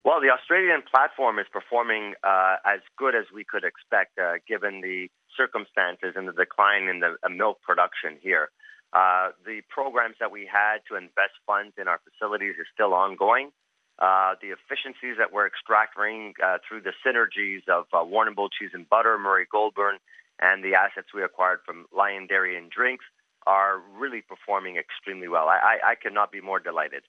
Well, the Australian platform is performing as good as we could expect, given the circumstances and the decline in the milk production here. The programs that we had to invest funds in our facilities is still ongoing. The efficiencies that we're extracting through the synergies of Warrnambool Cheese and Butter, Murray Goulburn, and the assets we acquired from Lion Dairy and Drinks are really performing extremely well. I cannot be more delighted.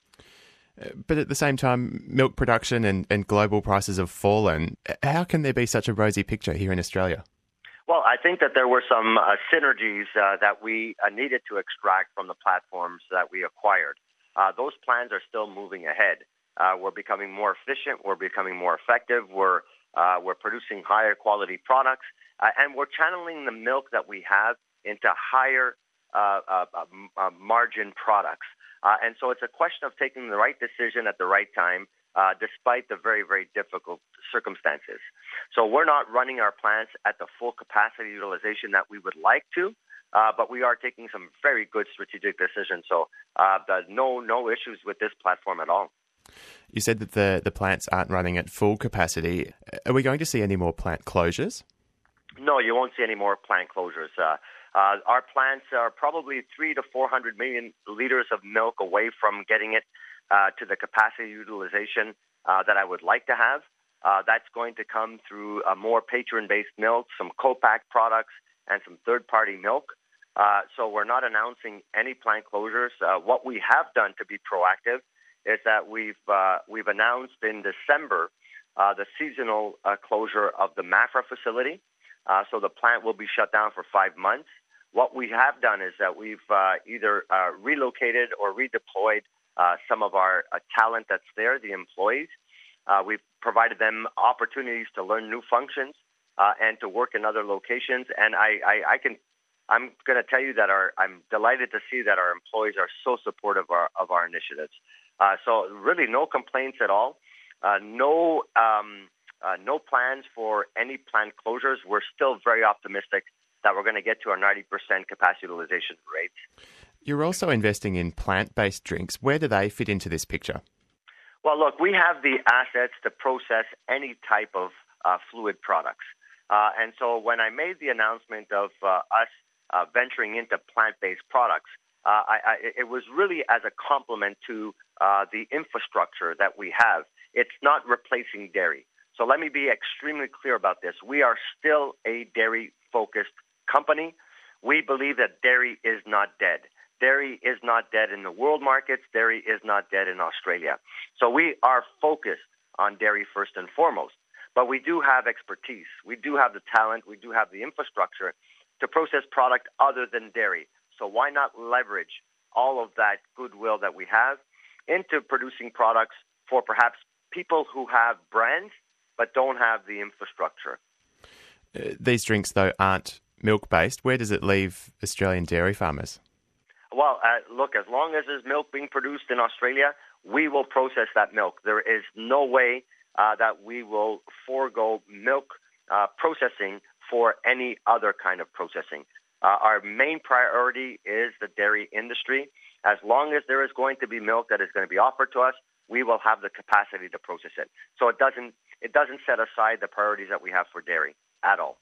But at the same time, milk production and global prices have fallen. How can there be such a rosy picture here in Australia? Well, I think that there were some synergies that we needed to extract from the platforms that we acquired. Those plans are still moving ahead. We're becoming more efficient. We're becoming more effective. We're producing higher quality products, and we're channeling the milk that we have into higher margin products. And so it's a question of taking the right decision at the right time, despite the very, very difficult circumstances. So we're not running our plants at the full capacity utilization that we would like to, but we are taking some very good strategic decisions. So no issues with this platform at all. You said that the plants aren't running at full capacity. Are we going to see any more plant closures? No, you won't see any more plant closures. Our plants are probably 300 to 400 million liters of milk away from getting it to the capacity utilization that I would like to have. That's going to come through more patron-based milk, some co-pack products, and some third-party milk. So we're not announcing any plant closures. What we have done to be proactive is that we've announced in December the seasonal closure of the Maffra facility. So the plant will be shut down for 5 months. What we have done is that we've either relocated or redeployed some of our talent that's there, the employees. We've provided them opportunities to learn new functions and to work in other locations. And I'm going to tell you that I'm delighted to see that our employees are so supportive of our initiatives. So really no complaints at all. No plans for any plant closures. We're still very optimistic that we're going to get to our 90% capacity utilization rate. You're also investing in plant-based drinks. Where do they fit into this picture? Well, look, we have the assets to process any type of fluid products. And so when I made the announcement of us venturing into plant-based products, it was really as a complement to the infrastructure that we have. It's not replacing dairy. So let me be extremely clear about this. We are still a dairy-focused company. We believe that dairy is not dead. Dairy is not dead in the world markets. Dairy is not dead in Australia. So we are focused on dairy first and foremost. But we do have expertise. We do have the talent. We do have the infrastructure to process product other than dairy. So why not leverage all of that goodwill that we have into producing products for perhaps people who have brands but don't have the infrastructure? These drinks, though, aren't milk-based. Where does it leave Australian dairy farmers? Well, look, as long as there's milk being produced in Australia, we will process that milk. There is no way that we will forego milk processing for any other kind of processing. Our main priority is the dairy industry. As long as there is going to be milk that is going to be offered to us, we will have the capacity to process it. So it doesn't set aside the priorities that we have for dairy at all.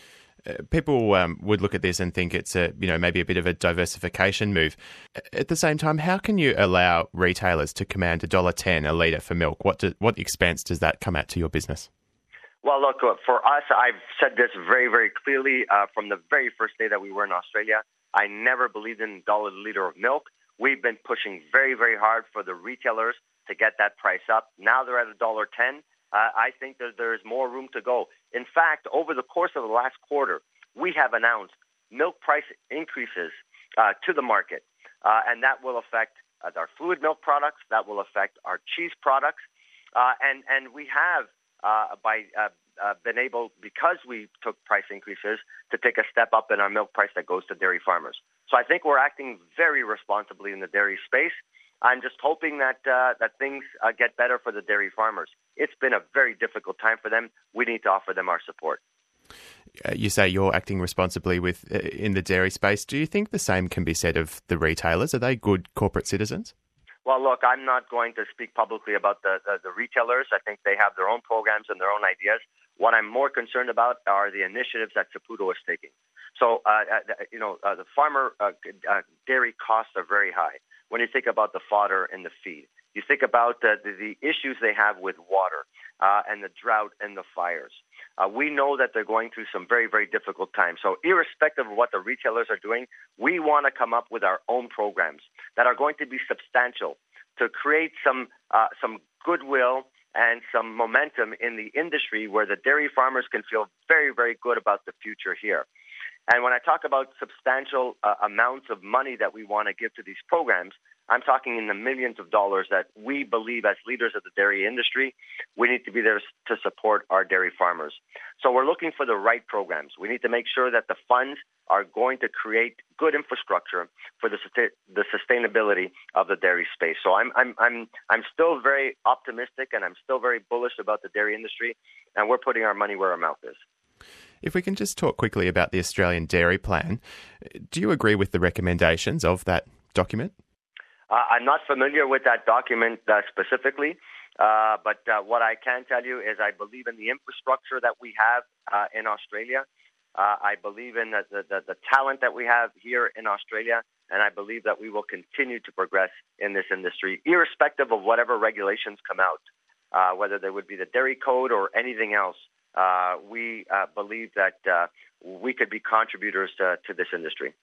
People would look at this and think it's maybe a bit of a diversification move. At the same time, how can you allow retailers to command $1.10 a litre for milk? What expense does that come at to your business? Well, look, for us, I've said this very, very clearly from the very first day that we were in Australia. I never believed in $1 a litre of milk. We've been pushing very, very hard for the retailers to get that price up. Now they're at $1.10. I think that there's more room to go. In fact, over the course of the last quarter, we have announced milk price increases to the market, and that will affect our fluid milk products. That will affect our cheese products, and we have been able, because we took price increases, to take a step up in our milk price that goes to dairy farmers. So I think we're acting very responsibly in the dairy space. I'm just hoping that things get better for the dairy farmers. It's been a very difficult time for them. We need to offer them our support. You say you're acting responsibly in the dairy space. Do you think the same can be said of the retailers? Are they good corporate citizens? Well, look, I'm not going to speak publicly about the retailers. I think they have their own programs and their own ideas. What I'm more concerned about are the initiatives that Saputo is taking. So, the farmer dairy costs are very high when you think about the fodder and the feed. You think about the issues they have with water and the drought and the fires. We know that they're going through some very, very difficult times. So irrespective of what the retailers are doing, we want to come up with our own programs that are going to be substantial to create some goodwill and some momentum in the industry where the dairy farmers can feel very, very good about the future here. And when I talk about substantial amounts of money that we want to give to these programs, I'm talking in the millions of dollars that we believe as leaders of the dairy industry, we need to be there to support our dairy farmers. So we're looking for the right programs. We need to make sure that the funds are going to create good infrastructure for the sustainability of the dairy space. So I'm still very optimistic and I'm still very bullish about the dairy industry, and we're putting our money where our mouth is. If we can just talk quickly about the Australian Dairy Plan, do you agree with the recommendations of that document? I'm not familiar with that document specifically, but what I can tell you is I believe in the infrastructure that we have in Australia. I believe in the talent that we have here in Australia, and I believe that we will continue to progress in this industry, irrespective of whatever regulations come out, whether there would be the dairy code or anything else. We believe that we could be contributors to this industry.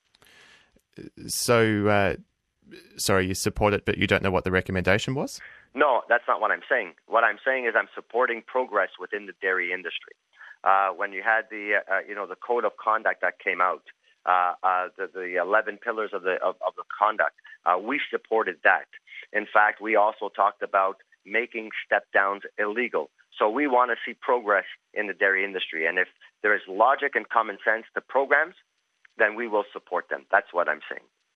So, sorry, you support it, but you don't know what the recommendation was? No, that's not what I'm saying. What I'm saying is I'm supporting progress within the dairy industry. When you had the code of conduct that came out, the 11 pillars of the conduct, we supported that. In fact, we also talked about making step downs illegal. So we want to see progress in the dairy industry. And if there is logic and common sense to programs, then we will support them. That's what I'm saying.